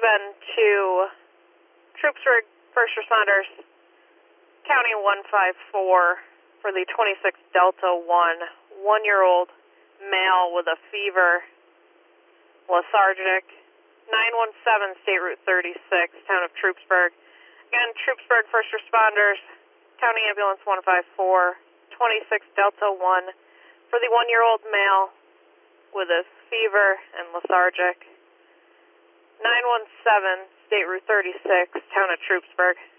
been to Troopsburg First Responders, County 154 for the 26 Delta 1, 1-year-old male with a fever, lethargic, 917 State Route 36, town of Troopsburg. Again, Troopsburg First Responders, County Ambulance 154, 26 Delta 1 for the 1-year-old male with a fever and lethargic, 917 State Route 36, town of Troopsburg.